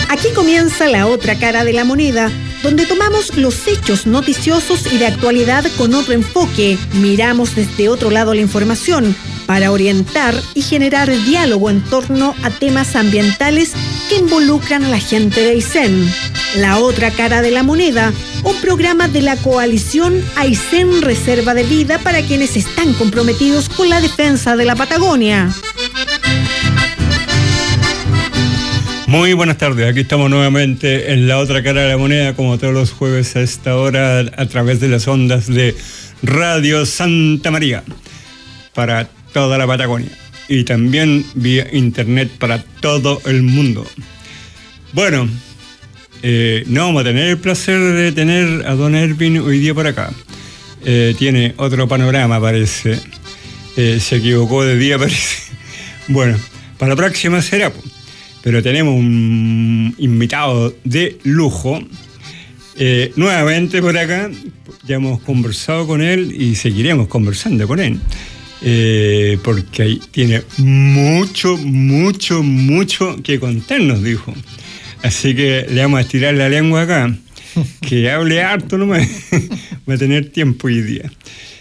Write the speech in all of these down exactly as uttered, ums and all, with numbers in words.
Aquí comienza La Otra Cara de la Moneda, donde tomamos los hechos noticiosos y de actualidad con otro enfoque. Miramos desde otro lado la información para orientar y generar diálogo en torno a temas ambientales que involucran a la gente de Aysén. La Otra Cara de la Moneda, un programa de la coalición Aysén Reserva de Vida para quienes están comprometidos con la defensa de la Patagonia. Muy buenas tardes, aquí estamos nuevamente en La Otra Cara de la Moneda, como todos los jueves a esta hora, a través de las ondas de Radio Santa María, para toda la Patagonia, y también vía internet para todo el mundo. Bueno, eh, no vamos a tener el placer de tener a don Erwin hoy día por acá. Eh, tiene otro panorama, parece. Eh, se equivocó de día, parece. Bueno, para la próxima será, pues. Pero tenemos un invitado de lujo eh, nuevamente por acá. Ya hemos conversado con él y seguiremos conversando con él, eh, porque ahí tiene mucho, mucho, mucho que contarnos, dijo. Así que le vamos a estirar la lengua acá, que hable harto nomás. Va a tener tiempo hoy día.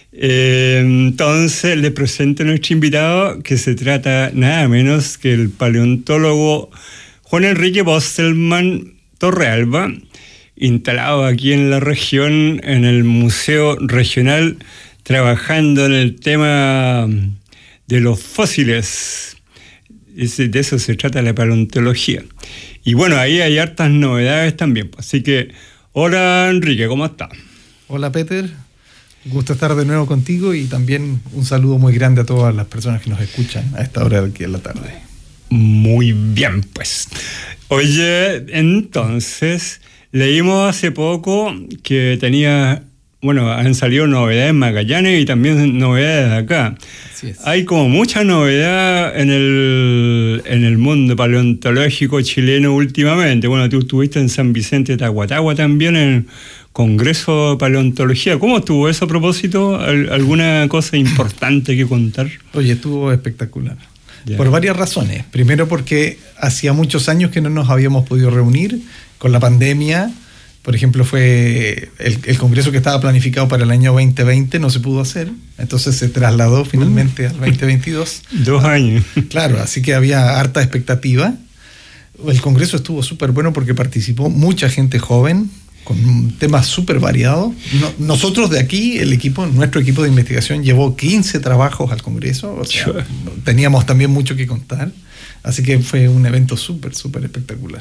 Eh, entonces les presento a nuestro invitado, que se trata nada menos que el paleontólogo Juan Enrique Bostelman Torrealba, instalado aquí en la región, en el Museo Regional, trabajando en el tema de los fósiles. Ese, de eso se trata la paleontología. Y bueno, ahí hay hartas novedades también. Así que, hola Enrique, ¿cómo estás? Hola Peter. Gusto estar de nuevo contigo y también un saludo muy grande a todas las personas que nos escuchan a esta hora de aquí en la tarde. Muy bien, pues. Oye, entonces, leímos hace poco que tenía, bueno, han salido novedades en Magallanes y también novedades de acá. Así es. Hay como mucha novedad en el, en el mundo paleontológico chileno últimamente. Bueno, tú estuviste en San Vicente de Tahuatahua también en Congreso de Paleontología. ¿Cómo estuvo eso a propósito? ¿Alguna cosa importante que contar? Oye, estuvo espectacular. Yeah. Por varias razones. Primero porque hacía muchos años que no nos habíamos podido reunir. Con la pandemia, por ejemplo, fue el, el congreso que estaba planificado para el año veinte veinte, no se pudo hacer. Entonces se trasladó finalmente uh. al veinte veintidós. Dos años. Claro, así que había harta expectativa. El congreso estuvo súper bueno porque participó mucha gente joven, con temas súper variados. No, nosotros de aquí, el equipo, nuestro equipo de investigación llevó quince trabajos al Congreso, o sea, sure. Teníamos también mucho que contar, así que fue un evento súper, súper espectacular.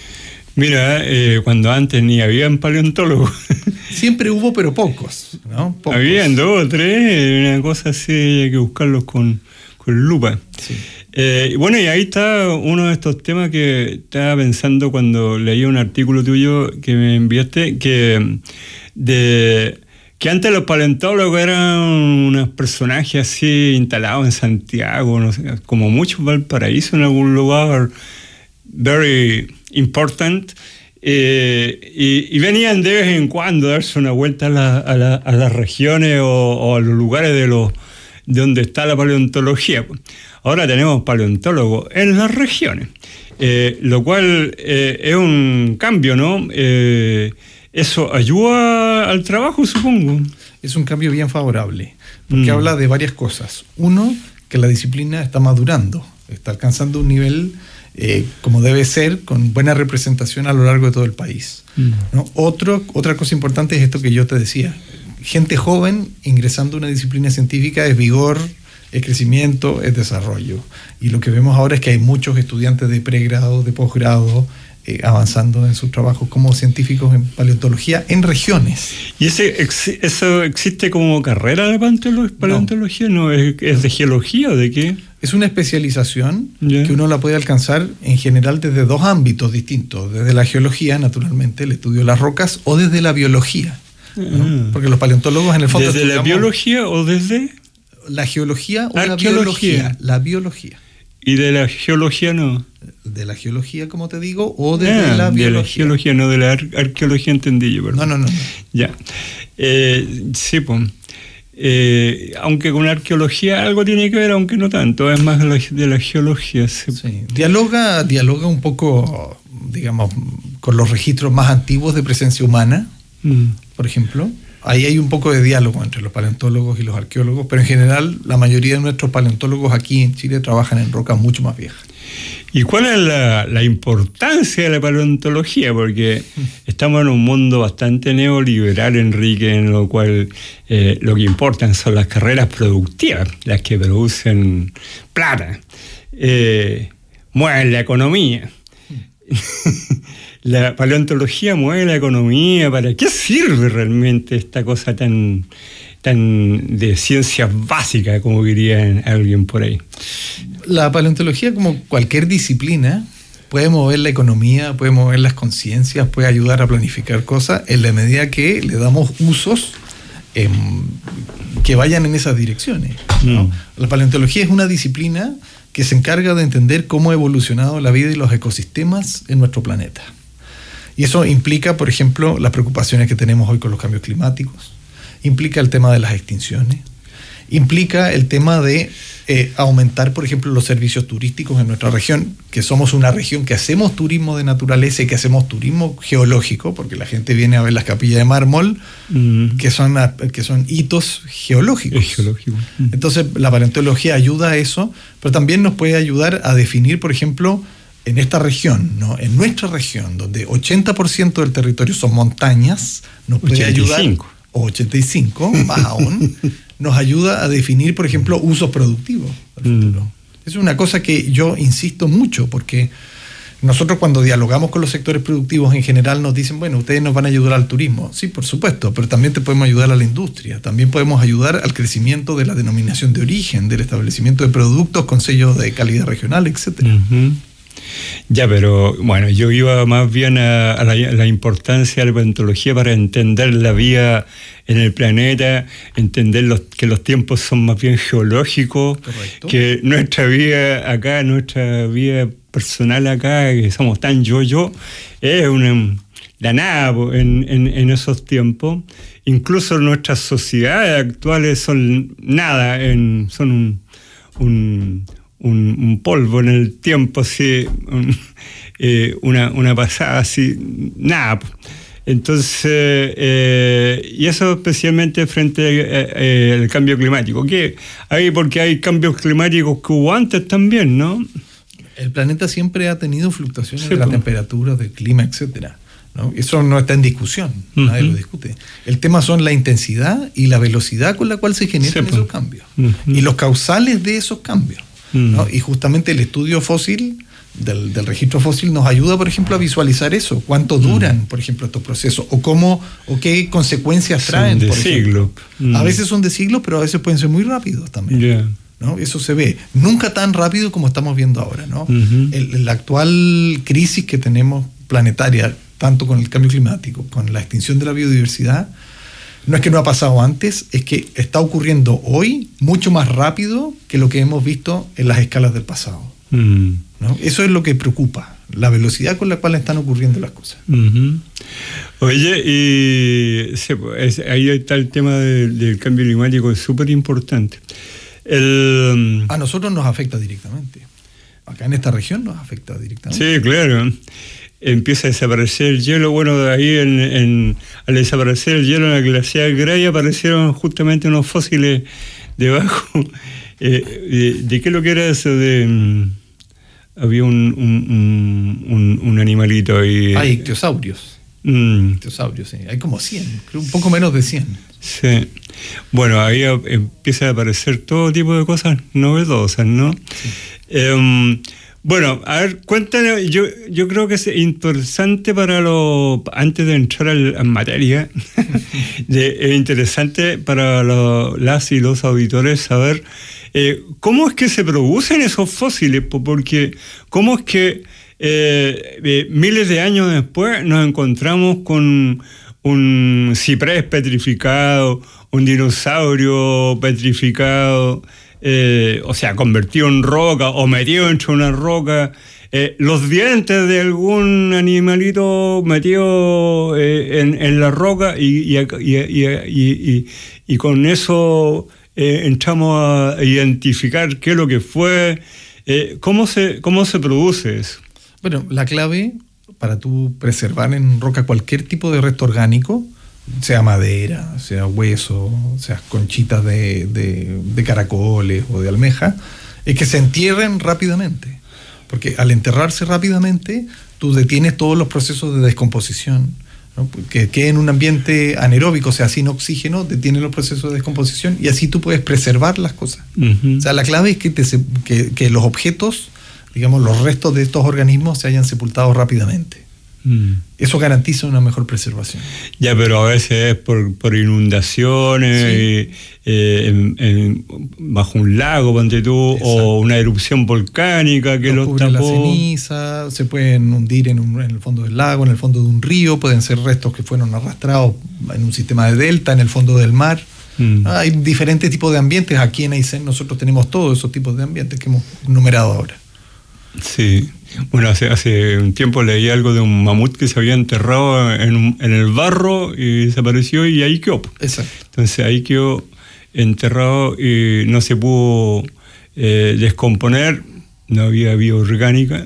Mira, eh, cuando antes ni habían paleontólogos. Siempre hubo, pero pocos, ¿no? Pocos. Habían dos o tres, una cosa así, hay que buscarlos con, con lupa. Sí. Eh, bueno, y ahí está uno de estos temas que estaba pensando cuando leí un artículo tuyo que me enviaste, que, de, que antes los paleontólogos eran unos personajes así instalados en Santiago, no sé, como muchos Valparaíso en algún lugar very important, eh, y, y venían de vez en cuando a darse una vuelta a, la, a, la, a las regiones o, o a los lugares de, los, de donde está la paleontología. Ahora tenemos paleontólogos en las regiones, eh, lo cual eh, es un cambio, ¿no? Eh, ¿Eso ayuda al trabajo, supongo? Es un cambio bien favorable, porque mm. habla de varias cosas. Uno, que la disciplina está madurando, está alcanzando un nivel eh, como debe ser, con buena representación a lo largo de todo el país, mm. ¿no? Otro, otra cosa importante es esto que yo te decía. Gente joven ingresando a una disciplina científica es vigor, es crecimiento, es desarrollo. Y lo que vemos ahora es que hay muchos estudiantes de pregrado, de posgrado, eh, avanzando en sus trabajos como científicos en paleontología en regiones. ¿Y ese, eso existe como carrera de paleontología? ¿No, no es, es de geología o de qué? Es una especialización yeah. que uno la puede alcanzar en general desde dos ámbitos distintos. Desde la geología, naturalmente, el estudio de las rocas, o desde la biología, ¿no? Ah. Porque los paleontólogos en el fondo... ¿Desde la biología o desde...? La geología o la biología. La biología. ¿Y de la geología no? De la geología, como te digo, o desde ah, la biología. De la geología, no de la ar- arqueología, entendí yo, perdón. No, no, no. no. Ya. Eh, sí, pues. Eh, aunque con arqueología algo tiene que ver, aunque no tanto, es más de la, de la geología. Sí. Sí. Dialoga, dialoga un poco digamos, con los registros más antiguos de presencia humana, mm. por ejemplo. Ahí hay un poco de diálogo entre los paleontólogos y los arqueólogos, pero en general la mayoría de nuestros paleontólogos aquí en Chile trabajan en rocas mucho más viejas. ¿Y cuál es la, la importancia de la paleontología? Porque estamos en un mundo bastante neoliberal, Enrique, en lo cual eh, lo que importan son las carreras productivas, las que producen plata, eh, mueven la economía. La paleontología mueve la economía. ¿Para qué sirve realmente esta cosa tan, tan de ciencias básicas, como diría alguien por ahí? La paleontología, como cualquier disciplina, puede mover la economía, puede mover las conciencias, puede ayudar a planificar cosas en la medida que le damos usos eh, que vayan en esas direcciones, ¿no? Mm. La paleontología es una disciplina que se encarga de entender cómo ha evolucionado la vida y los ecosistemas en nuestro planeta. Y eso implica, por ejemplo, las preocupaciones que tenemos hoy con los cambios climáticos, implica el tema de las extinciones, implica el tema de eh, aumentar, por ejemplo, los servicios turísticos en nuestra región, que somos una región que hacemos turismo de naturaleza y que hacemos turismo geológico, porque la gente viene a ver las capillas de mármol, mm. que, son, que son hitos geológicos. Es geológico. Mm. Entonces, la paleontología ayuda a eso, pero también nos puede ayudar a definir, por ejemplo, en esta región, ¿no? En nuestra región, donde ochenta por ciento del territorio son montañas, nos puede ochenta y cinco. Ayudar, o ochenta y cinco, más aún, nos ayuda a definir, por ejemplo, usos productivos del futuro. Mm. Es una cosa que yo insisto mucho, porque nosotros cuando dialogamos con los sectores productivos en general nos dicen, bueno, ustedes nos van a ayudar al turismo. Sí, por supuesto, pero también te podemos ayudar a la industria, también podemos ayudar al crecimiento de la denominación de origen, del establecimiento de productos con sellos de calidad regional, etcétera. Uh-huh. Ya, pero bueno, yo iba más bien a, a, la, a la importancia de la paleontología para entender la vida en el planeta, entender los, que los tiempos son más bien geológicos. Correcto. Que nuestra vida acá, nuestra vida personal acá, que somos tan yo-yo, es una, la nada en, en, en esos tiempos. Incluso nuestras sociedades actuales son nada, en, son un... un Un, un polvo en el tiempo, así, un, eh, una, una pasada así, nada. Entonces, eh, y eso especialmente frente eh, al cambio climático, que hay, porque hay cambios climáticos que hubo antes también, ¿no? El planeta siempre ha tenido fluctuaciones sí, de la pues. temperatura, del clima, etcétera, ¿no? Eso no está en discusión, uh-huh. nadie lo discute. El tema son la intensidad y la velocidad con la cual se generan sí, esos pues. cambios, uh-huh. y los causales de esos cambios. ¿no? Y justamente el estudio fósil, del, del registro fósil, nos ayuda, por ejemplo, a visualizar eso, cuánto duran, por ejemplo, estos procesos, o cómo, o qué consecuencias traen. Son de por siglos. Mm. A veces son de siglos, pero a veces pueden ser muy rápidos también. Yeah. ¿no? Eso se ve. Nunca tan rápido como estamos viendo ahora, ¿no? Uh-huh. El, la actual crisis que tenemos planetaria, tanto con el cambio climático, con la extinción de la biodiversidad, no es que no ha pasado antes, es que está ocurriendo hoy mucho más rápido que lo que hemos visto en las escalas del pasado. Mm. ¿no? Eso es lo que preocupa, la velocidad con la cual están ocurriendo las cosas. Uh-huh. Oye, y sí, es, ahí está el tema de, del cambio climático, es súper importante. El... A nosotros nos afecta directamente. Acá en esta región nos afecta directamente. Sí, claro. Empieza a desaparecer el hielo. Bueno, de ahí en, en, al desaparecer el hielo en la glaciar Gray aparecieron justamente unos fósiles debajo. Eh, de, ¿De qué lo que era eso? De, um, había un, un, un, un animalito ahí. Hay ictiosaurios. Mm. Ictiosaurios, sí. Hay como cien, creo un poco menos de cien. Sí. Bueno, ahí empieza a aparecer todo tipo de cosas novedosas, ¿no? Sí. Eh, Bueno, a ver, cuéntanos, yo, yo creo que es interesante para lo, antes de entrar al, en materia, de, es interesante para lo, las y los auditores saber eh, cómo es que se producen esos fósiles, porque cómo es que eh, eh, miles de años después nos encontramos con un ciprés petrificado, un dinosaurio petrificado, Eh, o sea, convertido en roca o metido entre una roca, eh, los dientes de algún animalito metido eh, en, en la roca y, y, y, y, y, y con eso eh, entramos a identificar qué es lo que fue, eh, cómo se, cómo se produce eso. Bueno, la clave para tú preservar en roca cualquier tipo de resto orgánico, sea madera, sea hueso, sea conchitas de, de, de caracoles o de almeja, es que se entierren rápidamente. Porque al enterrarse rápidamente, tú detienes todos los procesos de descomposición, ¿no? Que quede en un ambiente anaeróbico, o sea, sin oxígeno, detiene los procesos de descomposición y así tú puedes preservar las cosas. Uh-huh. O sea, la clave es que, te, que, que los objetos, digamos, los restos de estos organismos se hayan sepultado rápidamente. Mm. Eso garantiza una mejor preservación. Ya, pero a veces es por, por inundaciones, sí. eh, en, en, bajo un lago, ponte tú, exacto, o una erupción volcánica que los cubre tapó. La ceniza, se pueden hundir en, un, en el fondo del lago, en el fondo de un río, pueden ser restos que fueron arrastrados en un sistema de delta, en el fondo del mar. Mm. Hay diferentes tipos de ambientes. Aquí en Aysén nosotros tenemos todos esos tipos de ambientes que hemos numerado ahora. Sí. Bueno, hace, hace un tiempo leí algo de un mamut que se había enterrado en, un, en el barro y desapareció y ahí quedó. Exacto. Entonces ahí quedó enterrado y no se pudo eh, descomponer, no había vida orgánica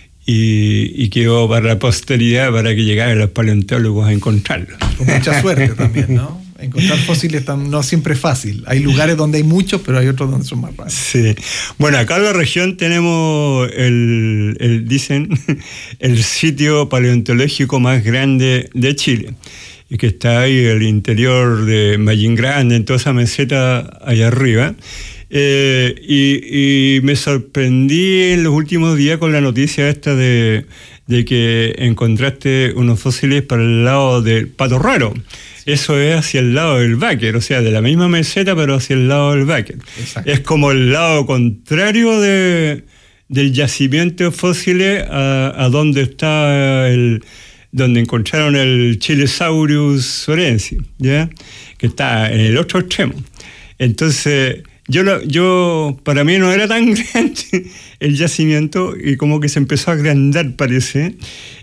y, y quedó para la posteridad para que llegaran los paleontólogos a encontrarlo. Con mucha suerte también, ¿no? Encontrar fósiles no siempre es fácil. Hay lugares donde hay muchos, pero hay otros donde son más raros. Sí. Bueno, acá en la región tenemos, el, el dicen, el sitio paleontológico más grande de Chile, y que está ahí el interior de Mallín Grande, en toda esa meseta allá arriba. Eh, y, y me sorprendí en los últimos días con la noticia esta de, de que encontraste unos fósiles para el lado del Pato Raro. Eso es hacia el lado del Báquer, o sea, de la misma meseta, pero hacia el lado del Báquer. Es como el lado contrario de, del yacimiento de fósiles a, a donde está el, donde encontraron el Chilesaurus sorensis, ¿ya? Que está en el otro extremo. Entonces, yo, lo, yo para mí no era tan grande el yacimiento y como que se empezó a agrandar, parece.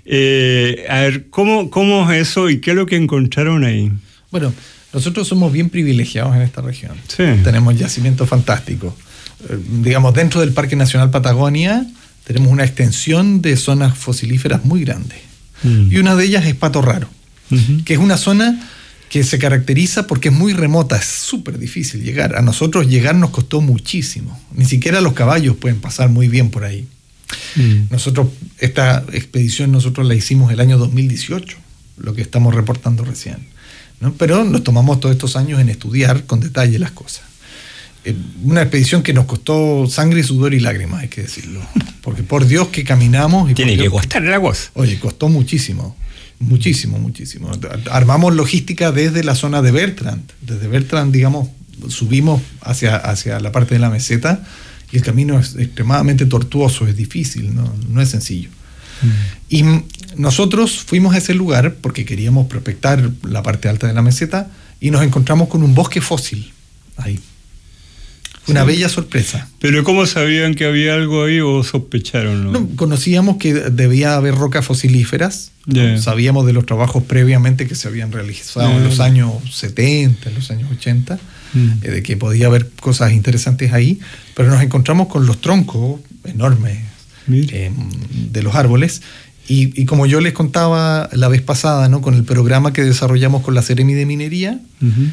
Eh, a ver, ¿cómo, ¿cómo es eso y qué es lo que encontraron ahí? Bueno, nosotros somos bien privilegiados en esta región. Sí. Tenemos yacimientos fantásticos. Eh, digamos, dentro del Parque Nacional Patagonia tenemos una extensión de zonas fosilíferas muy grande. Mm. Y una de ellas es Pato Raro, uh-huh, que es una zona que se caracteriza porque es muy remota, es súper difícil llegar. A nosotros llegar nos costó muchísimo. Ni siquiera los caballos pueden pasar muy bien por ahí. Mm. Nosotros, esta expedición nosotros la hicimos el año dos mil dieciocho, lo que estamos reportando recién, ¿no? Pero nos tomamos todos estos años en estudiar con detalle las cosas. Eh, una expedición que nos costó sangre, sudor y lágrimas, hay que decirlo. Porque por Dios que caminamos... Y Tiene que Dios, costar la cosa. Oye, costó muchísimo. Muchísimo, muchísimo. Armamos logística desde la zona de Bertrand. Desde Bertrand, digamos, subimos hacia, hacia la parte de la meseta y el camino es extremadamente tortuoso, es difícil, no, no es sencillo. Mm. Y nosotros fuimos a ese lugar porque queríamos prospectar la parte alta de la meseta y nos encontramos con un bosque fósil ahí. Una sí. bella sorpresa. ¿Pero cómo sabían que había algo ahí o sospecharon? ¿No? No, conocíamos que debía haber rocas fosilíferas. Yeah. ¿No? Sabíamos de los trabajos previamente que se habían realizado yeah. en los años setenta, en los años ochenta, mm. eh, de que podía haber cosas interesantes ahí, pero nos encontramos con los troncos enormes eh, de los árboles. Y, y como yo les contaba la vez pasada, ¿no? Con el programa que desarrollamos con la Seremi de Minería, uh-huh.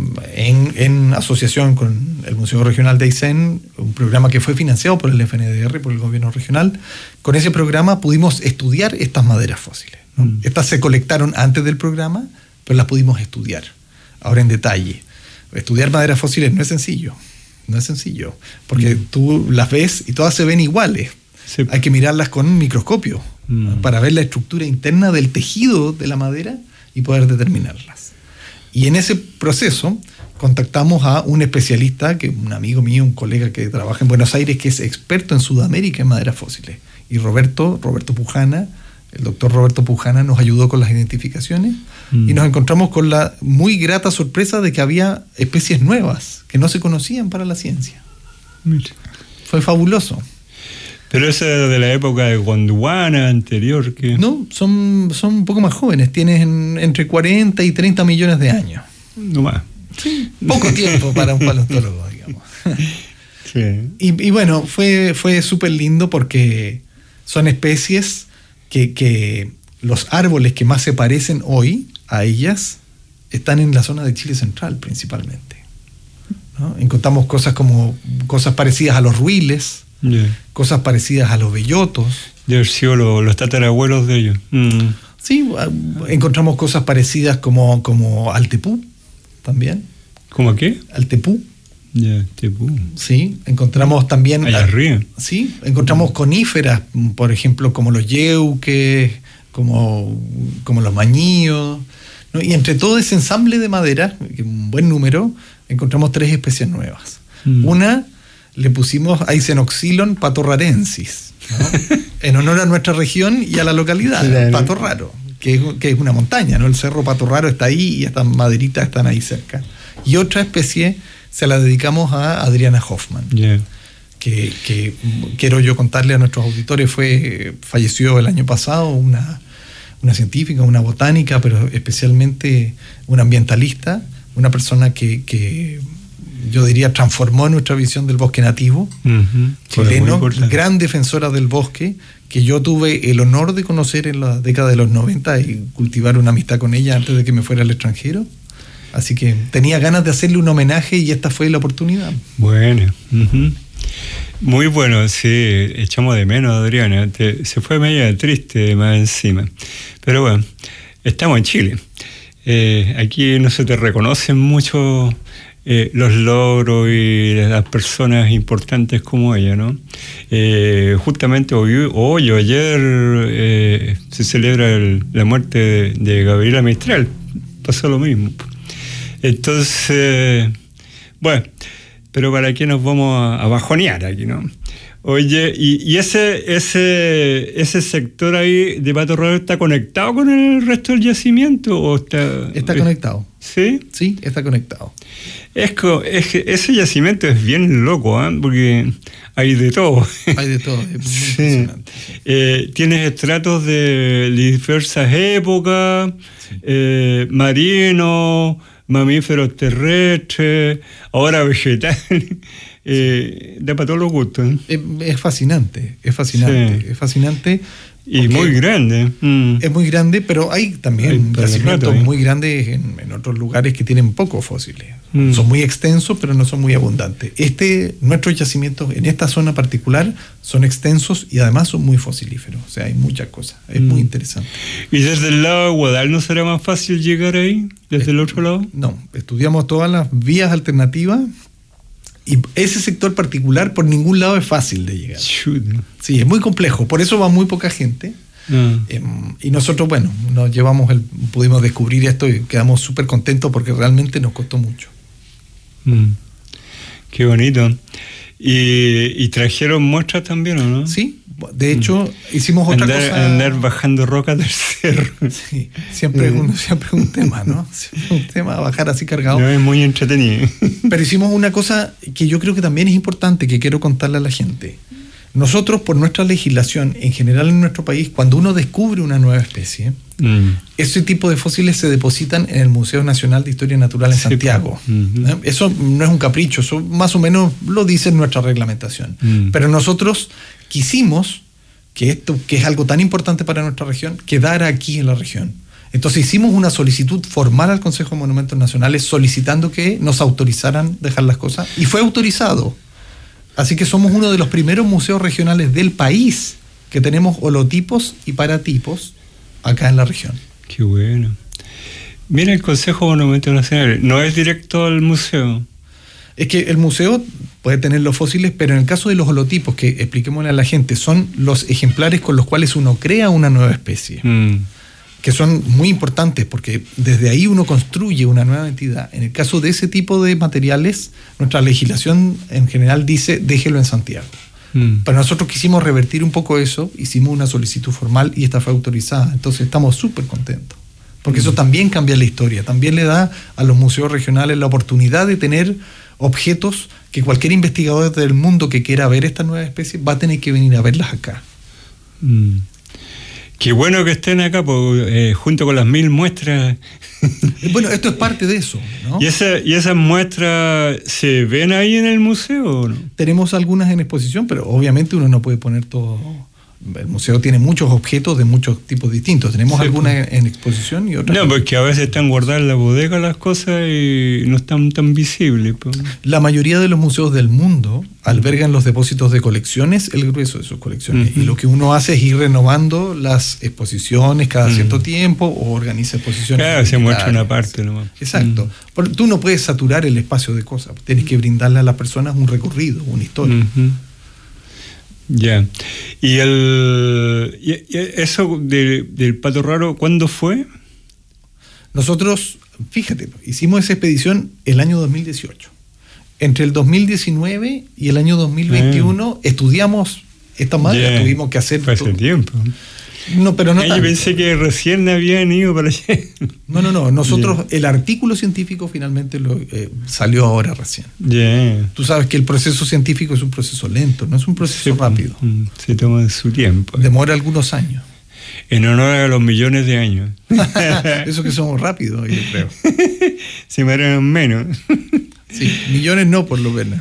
en, en asociación con el Museo Regional de Aysén, un programa que fue financiado por el F N D R, por el gobierno regional, con ese programa pudimos estudiar estas maderas fósiles, ¿no? Uh-huh. Estas se colectaron antes del programa, pero las pudimos estudiar, ahora en detalle. Estudiar maderas fósiles no es sencillo, no es sencillo, porque uh-huh. tú las ves y todas se ven iguales. Sí. Hay que mirarlas con un microscopio mm. para ver la estructura interna del tejido de la madera y poder determinarlas. Y en ese proceso contactamos a un especialista, que un amigo mío, un colega que trabaja en Buenos Aires, que es experto en Sudamérica en maderas fósiles. Y Roberto, Roberto Pujana, el doctor Roberto Pujana nos ayudó con las identificaciones mm. y nos encontramos con la muy grata sorpresa de que había especies nuevas que no se conocían para la ciencia. Mira. Fue fabuloso. Pero eso es de la época de Gondwana anterior. ¿Qué? No, son, son un poco más jóvenes, tienen entre cuarenta y treinta millones de años. No más. Sí, poco tiempo para un paleontólogo, digamos. Sí. Y, y bueno, fue, fue súper lindo porque son especies que, que, los árboles que más se parecen hoy a ellas están en la zona de Chile central principalmente, ¿no? Encontramos cosas como cosas parecidas a los ruiles, yeah. cosas parecidas a los bellotos. De haber sido los, los tatarabuelos de ellos. Mm. Sí, encontramos cosas parecidas como, como al tepú también. ¿Cómo qué? Al tepú. Ya, yeah, tepú. Sí, encontramos también... Allá arriba. Sí, encontramos mm. coníferas, por ejemplo, como los yeuques, como, como los mañíos, ¿no? Y entre todo ese ensamble de madera, un buen número, encontramos tres especies nuevas. Mm. Una le pusimos Aicenoxylon patorrarensis, ¿no? En honor a nuestra región y a la localidad, claro. Pato Raro, que es, que es una montaña, ¿no? El cerro Pato Raro está ahí y estas maderitas están ahí cerca. Y otra especie se la dedicamos a Adriana Hoffman, yeah. que, que quiero yo contarle a nuestros auditores, fue falleció el año pasado, una, una científica, una botánica, pero especialmente una ambientalista, una persona que, que yo diría transformó nuestra visión del bosque nativo, uh-huh. chileno, gran defensora del bosque, que yo tuve el honor de conocer en la década de los noventa y cultivar una amistad con ella antes de que me fuera al extranjero. Así que tenía ganas de hacerle un homenaje y esta fue la oportunidad. Bueno, uh-huh. muy bueno, sí, echamos de menos a Adriana, Te, se fue media triste más encima. Pero bueno, estamos en Chile. Eh, aquí no se te reconocen mucho eh, los logros y las personas importantes como ella, ¿no? Eh, justamente hoy, hoy o ayer eh, se celebra el, la muerte de, de Gabriela Mistral. Pasó lo mismo. Entonces, bueno, pero ¿para qué nos vamos a, a bajonear aquí, no? Oye, y, y ese, ese, ese sector ahí de Pato Raro está conectado con el resto del yacimiento o está. Está es, conectado. ¿Sí? Sí, está conectado. Es que, es que ese yacimiento es bien loco, ¿eh? Porque hay de todo. Hay de todo, es muy sí. impresionante. Eh, tienes estratos de diversas épocas, sí. eh, marinos, mamíferos terrestres, ahora vegetales. Eh, da para todos los gustos, ¿eh? Es, es fascinante, es fascinante, sí. es fascinante. Y muy grande. Mm. Es muy grande, pero hay también hay yacimientos rato, muy grandes en, en otros lugares que tienen pocos fósiles. Mm. Son muy extensos, pero no son muy abundantes. Este, nuestros yacimientos en esta zona particular son extensos y además son muy fosilíferos. O sea, hay muchas cosas. Es mm. muy interesante. ¿Y desde el lado de Guadal no será más fácil llegar ahí? ¿Desde es, el otro lado? No, estudiamos todas las vías alternativas. Y ese sector particular por ningún lado es fácil de llegar. Shoot. Sí, es muy complejo. Por eso va muy poca gente. Uh. Eh, y nosotros, bueno, nos llevamos el, pudimos descubrir esto y quedamos súper contentos porque realmente nos costó mucho. Mm. Qué bonito. ¿Y, y trajeron muestras también, o no? Sí. De hecho, mm. hicimos otra andar, cosa. Andar bajando rocas del cerro. Sí, siempre, mm. un, siempre un tema, ¿no? Siempre un tema, bajar así cargado. No, es muy entretenido. Pero hicimos una cosa que yo creo que también es importante, que quiero contarle a la gente. Nosotros, por nuestra legislación, en general en nuestro país, cuando uno descubre una nueva especie, mm. ese tipo de fósiles se depositan en el Museo Nacional de Historia Natural en sí, Santiago. Uh-huh. Eso no es un capricho, eso más o menos lo dice nuestra reglamentación. Mm. Pero nosotros quisimos que esto, que es algo tan importante para nuestra región, quedara aquí en la región. Entonces hicimos una solicitud formal al Consejo de Monumentos Nacionales solicitando que nos autorizaran dejar las cosas, y fue autorizado. Así que somos uno de los primeros museos regionales del país que tenemos holotipos y paratipos acá en la región. Qué bueno. Mira, el Consejo de Monumentos Nacionales no es directo al museo. Es que el museo puede tener los fósiles, pero en el caso de los holotipos, que expliquémosle a la gente, son los ejemplares con los cuales uno crea una nueva especie. Mm. Que son muy importantes porque desde ahí uno construye una nueva entidad. En el caso de ese tipo de materiales, nuestra legislación en general dice déjelo en Santiago. Mm. Pero nosotros quisimos revertir un poco eso, hicimos una solicitud formal y esta fue autorizada. Entonces estamos súper contentos. Porque mm. eso también cambia la historia, también le da a los museos regionales la oportunidad de tener objetos que cualquier investigador del mundo que quiera ver esta nueva especie va a tener que venir a verlas acá. Mm. Qué bueno que estén acá, porque, eh, junto con las mil muestras. Bueno, esto es parte de eso, ¿no? ¿Y, esa, ¿Y esas muestras se ven ahí en el museo o no? Tenemos algunas en exposición, pero obviamente uno no puede poner todo El museo tiene muchos objetos de muchos tipos distintos. Tenemos sí, algunas en, en exposición y otras. No, porque a veces están guardadas en la bodega las cosas y no están tan visibles. Pues. La mayoría de los museos del mundo albergan los depósitos de colecciones, el grueso de sus colecciones. Uh-huh. Y lo que uno hace es ir renovando las exposiciones cada uh-huh. cierto tiempo o organiza exposiciones. Claro, se muestra una parte nomás. Exacto. Uh-huh. Tú no puedes saturar el espacio de cosas. Tienes que brindarle a las personas un recorrido, una historia. Uh-huh. Ya. ¿Y el y, y eso de, del Pato Raro, cuándo fue? Nosotros, fíjate, hicimos esa expedición el año dos mil dieciocho. Entre el dos mil diecinueve y el año dos mil veintiuno eh. estudiamos esta madre, yeah. tuvimos que hacer... Fue hace tiempo. No, pero no Yo pensé que recién habían ido para allá. No, no, no. Nosotros, yeah. el artículo científico finalmente lo, eh, salió ahora recién. Yeah. Tú sabes que el proceso científico es un proceso lento, no es un proceso sí, rápido. Se toma su tiempo. Demora algunos años. En honor a los millones de años. Eso que somos rápidos, yo creo. Se me harán menos. Sí, millones no, por lo menos.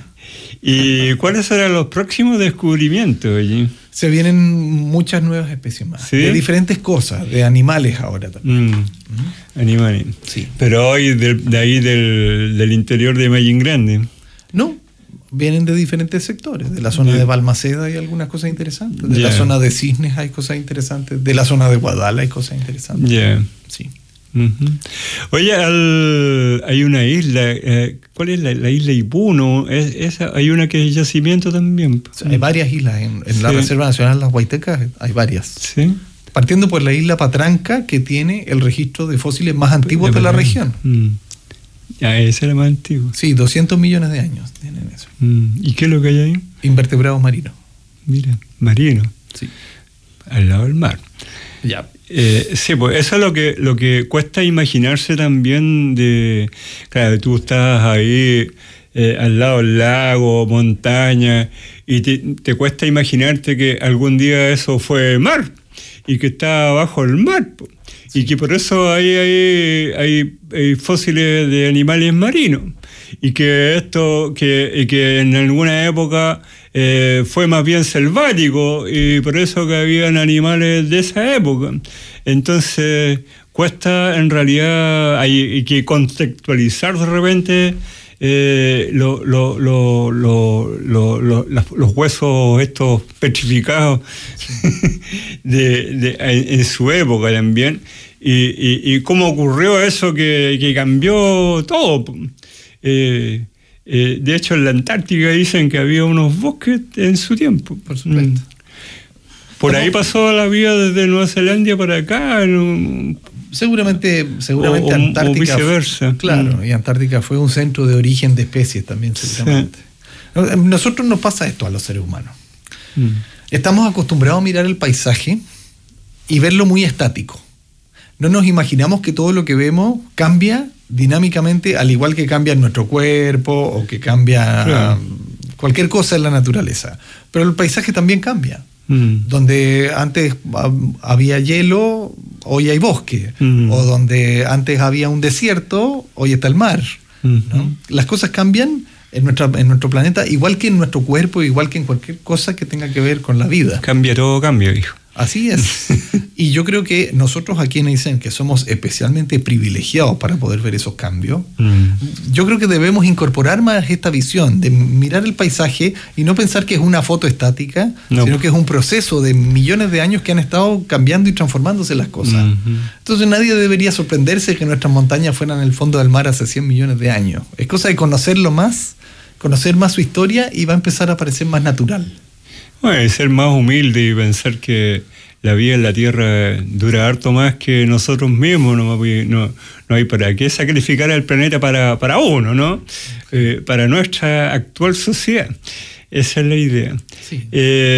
¿Y cuáles serán los próximos descubrimientos allí? Se vienen muchas nuevas especies más. ¿Sí? De diferentes cosas, de animales ahora también. Mm. ¿Mm? Animales. Sí. Pero hoy de, de ahí del, del interior de Mallín Grande. No, vienen de diferentes sectores. De la zona yeah. de Balmaceda hay algunas cosas interesantes. De yeah. la zona de Cisnes hay cosas interesantes. De la zona de Guadala hay cosas interesantes. Yeah. Sí. Uh-huh. Oye, al, hay una isla, eh, ¿cuál es la, la isla Ipuno? Es, esa, hay una que es yacimiento también. O sea, hay varias islas en, en sí. la Reserva Nacional Las Huaytecas, hay varias. Sí. Partiendo por la isla Patranca, que tiene el registro de fósiles más antiguos de, de la región. Mm. Ah, ese era más antiguo. Sí, doscientos millones de años tienen eso. Mm. ¿Y qué es lo que hay ahí? Invertebrados marinos. Mira, marinos. Sí. Al lado del mar. Ya. Eh, sí, pues eso es lo que, lo que cuesta imaginarse también de... Claro, tú estás ahí eh, al lado del lago, montaña, y te, te cuesta imaginarte que algún día eso fue mar, y que está bajo el mar, pues. Sí. Y que por eso ahí hay, hay, hay fósiles de animales marinos, y que esto, que, y que en alguna época... Eh, fue más bien selvático y por eso que habían animales de esa época. Entonces cuesta en realidad hay, hay que contextualizar de repente eh, lo, lo, lo, lo, lo, lo, los huesos estos petrificados de, de, en, en su época también y, y, y cómo ocurrió eso que, que cambió todo. Eh, Eh, de hecho, en la Antártica dicen que había unos bosques en su tiempo. Por supuesto. Mm. Por ¿Cómo? Ahí pasó la vida desde Nueva Zelanda para acá. Un... Seguramente, seguramente o, Antártica. O viceversa. Fue, claro, mm. y Antártica fue un centro de origen de especies también, seguramente. Sí. Nosotros nos pasa esto a los seres humanos. Mm. Estamos acostumbrados a mirar el paisaje y verlo muy estático. No nos imaginamos que todo lo que vemos cambia dinámicamente, al igual que cambia nuestro cuerpo o que cambia claro. cualquier cosa en la naturaleza. Pero el paisaje también cambia. Mm. Donde antes había hielo, hoy hay bosque. Mm. O donde antes había un desierto, hoy está el mar. Mm. ¿No? Las cosas cambian en, nuestra, en nuestro planeta, igual que en nuestro cuerpo, igual que en cualquier cosa que tenga que ver con la vida. Cambia todo, cambia, hijo. Así es. Y yo creo que nosotros aquí en Aysén, que somos especialmente privilegiados para poder ver esos cambios, mm. yo creo que debemos incorporar más esta visión de mirar el paisaje y no pensar que es una foto estática, no. sino que es un proceso de millones de años que han estado cambiando y transformándose las cosas. Mm-hmm. Entonces nadie debería sorprenderse que nuestras montañas fueran en el fondo del mar hace cien millones de años. Es cosa de conocerlo más, conocer más su historia y va a empezar a parecer más natural. Bueno, y ser más humilde y pensar que la vida en la Tierra dura harto más que nosotros mismos, no, no, no hay para qué sacrificar al planeta para, para uno, ¿no? Eh, para nuestra actual sociedad. Esa es la idea. Sí.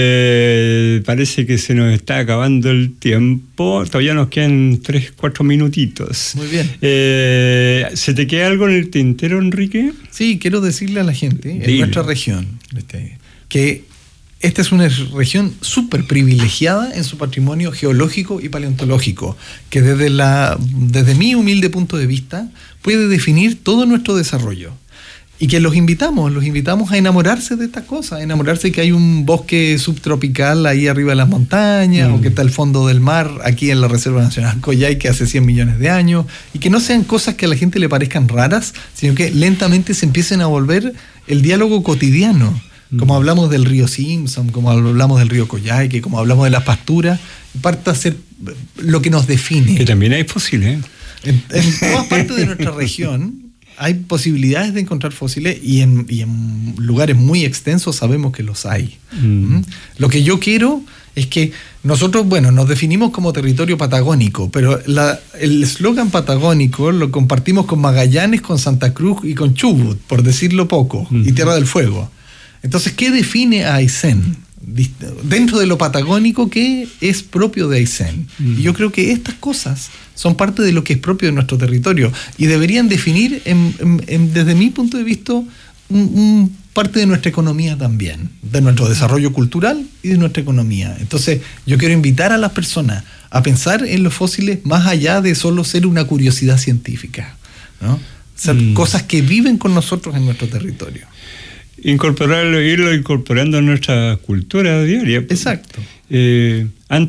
Eh, parece que se nos está acabando el tiempo. Todavía nos quedan tres, cuatro minutitos. Muy bien. Eh, ¿Se te queda algo en el tintero, Enrique? Sí, quiero decirle a la gente, Dile. en nuestra región, este, que esta es una región súper privilegiada en su patrimonio geológico y paleontológico, que desde, la, desde mi humilde punto de vista puede definir todo nuestro desarrollo. y que los invitamos, los invitamos a enamorarse de estas cosas, a enamorarse que hay un bosque subtropical ahí arriba de las montañas, mm. o que está el fondo del mar aquí en la Reserva Nacional Coyhai, que hace cien millones de años, y que no sean cosas que a la gente le parezcan raras, sino que lentamente se empiecen a volver el diálogo cotidiano, mm. como hablamos del río Simpson, como hablamos del río Coyhai, que como hablamos de las pasturas, parta a ser lo que nos define. Que también hay fósiles. En, en todas partes de nuestra región hay posibilidades de encontrar fósiles y en, y en lugares muy extensos sabemos que los hay. Mm. ¿Mm? Lo que yo quiero es que nosotros, bueno, nos definimos como territorio patagónico, pero la, el eslogan patagónico lo compartimos con Magallanes, con Santa Cruz y con Chubut, por decirlo poco, mm. y Tierra del Fuego. Entonces, ¿qué define a Aysén? Dentro de lo patagónico, ¿qué es propio de Aysén? Mm. Y yo creo que estas cosas son parte de lo que es propio de nuestro territorio y deberían definir, en, en, en, desde mi punto de vista, un, un parte de nuestra economía también, de nuestro desarrollo cultural y de nuestra economía. Entonces, yo quiero invitar a las personas a pensar en los fósiles más allá de solo ser una curiosidad científica, ¿no? Ser mm. cosas que viven con nosotros en nuestro territorio. Incorporarlo, irlo incorporando en nuestra cultura diaria. Exacto. Eh,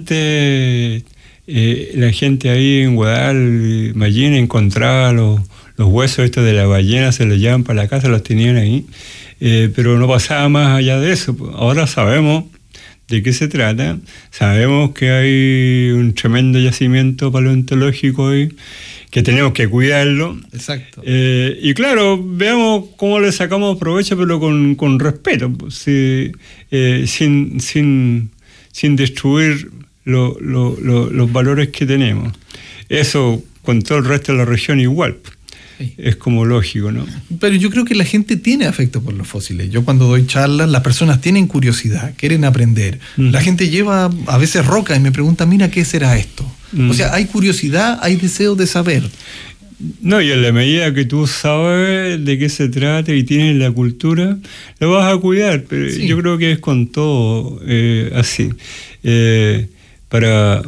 antes eh, la gente ahí en Guadal, Mallín, encontraba los, los huesos estos de la ballena, se los llevaban para la casa, los tenían ahí, eh, pero no pasaba más allá de eso. Ahora sabemos de qué se trata, sabemos que hay un tremendo yacimiento paleontológico ahí, que tenemos que cuidarlo. Exacto. Eh, y claro, veamos cómo le sacamos provecho, pero con, con respeto, sí, eh, sin, sin, sin destruir lo, lo, lo, los valores que tenemos. Eso con todo el resto de la región igual. Sí. Es como lógico, ¿no? Pero yo creo que la gente tiene afecto por los fósiles. Yo cuando doy charlas, las personas tienen curiosidad, quieren aprender. Mm. La gente lleva a veces roca y me pregunta, mira, ¿qué será esto? Mm. O sea, hay curiosidad, hay deseo de saber. No, y en la medida que tú sabes de qué se trata y tienes la cultura, lo vas a cuidar. Pero sí. Yo creo que es con todo eh, así. Eh, para...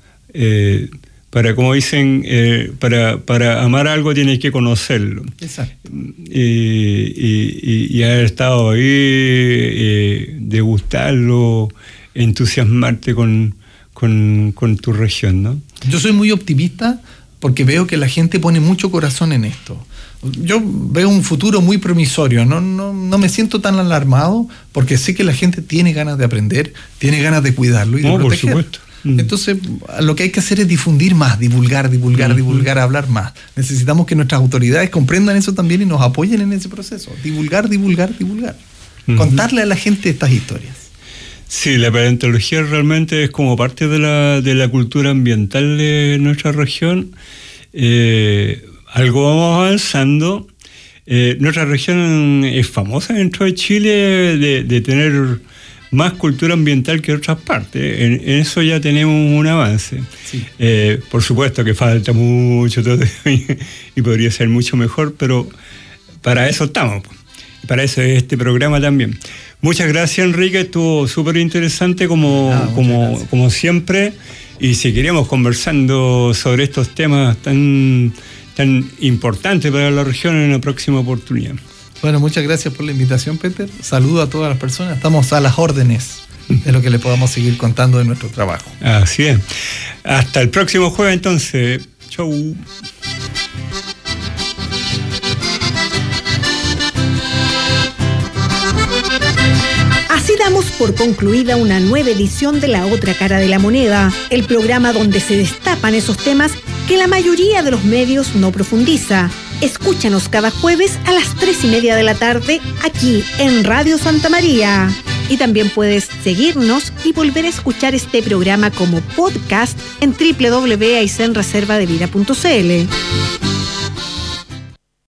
Eh, Para, como dicen, eh, para, para amar algo tienes que conocerlo. Exacto. Y, y, y haber estado ahí, eh, degustarlo, entusiasmarte con, con, con tu región, ¿no? Yo soy muy optimista porque veo que la gente pone mucho corazón en esto. Yo veo un futuro muy promisorio, no, no, no me siento tan alarmado porque sé que la gente tiene ganas de aprender, tiene ganas de cuidarlo y de no, proteger. Por supuesto. Entonces, lo que hay que hacer es difundir más, divulgar, divulgar, uh-huh. divulgar, hablar más. Necesitamos que nuestras autoridades comprendan eso también y nos apoyen en ese proceso. Divulgar, divulgar, divulgar. Uh-huh. Contarle a la gente estas historias. Sí, la paleontología realmente es como parte de la, de la cultura ambiental de nuestra región. Eh, algo vamos avanzando. Eh, nuestra región es famosa dentro de Chile de, de tener más cultura ambiental que otras partes. En, en eso ya tenemos un avance. Sí. Eh, por supuesto que falta mucho todo y, y podría ser mucho mejor, pero para eso estamos. Para eso es este programa también. Muchas gracias, Enrique. Estuvo súper interesante como, ah, como, como siempre. Y seguiremos conversando sobre estos temas tan, tan importantes para la región en una próxima oportunidad. Bueno, muchas gracias por la invitación, Peter. Saludo a todas las personas. Estamos a las órdenes de lo que le podamos seguir contando de nuestro trabajo. Así es. Hasta el próximo jueves, entonces. Chau. Así damos por concluida una nueva edición de La Otra Cara de la Moneda, el programa donde se destapan esos temas que la mayoría de los medios no profundiza. Escúchanos cada jueves a las tres y media de la tarde aquí en Radio Santa María. Y también puedes seguirnos y volver a escuchar este programa como podcast en doble u doble u doble u punto aysén reserva de vida punto c l.